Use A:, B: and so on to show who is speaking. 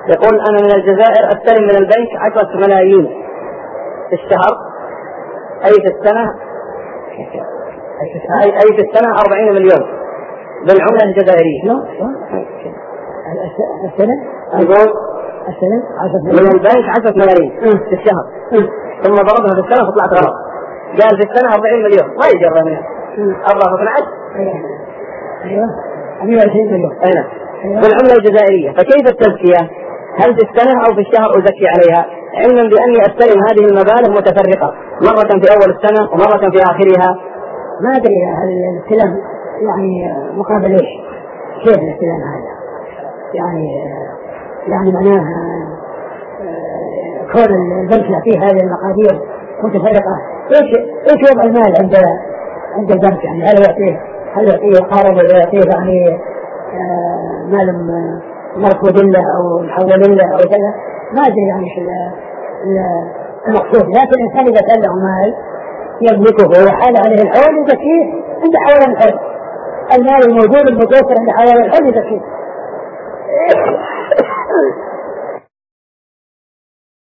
A: يقول أنا من الجزائر أستلم من البنك 10 ملايين في الشهر، أي في السنة 40 مليون بالعملة الجزائرية.
B: السنة
A: من البنك 10 ملايين في الشهر، ثم ضربها في السنة فطلعت غلط. قال في السنة 40 مليون، ما يجرى منها 4
B: أيوة 120 مليون
A: بالعملة الجزائرية. فكيف التزكية؟ هل في السنة أو في الشهر أزكي عليها، علما بأني أستلم هذه المبالغ متفرقة، مرة في أول السنة ومرة في آخرها؟
B: ما أدري هل الاستلام يعني مقابل إيش؟ كيف الاستلام هذا؟ يعني معناه كون البنك يعطيه هذه المقادير متفرقة، إيش وضع المال عند البنك؟ يعني هل يعطيه قارض ولا يعطيه يعني مال مركود له أو محول له أو كذا؟ ما أدري يعني المقصود. لكن الإنسان إذا كان له مال يملكه وحال عليه الحول يزكيه عند حول الحول، المال الموجود المتوفر عند حول الحول يزكيه.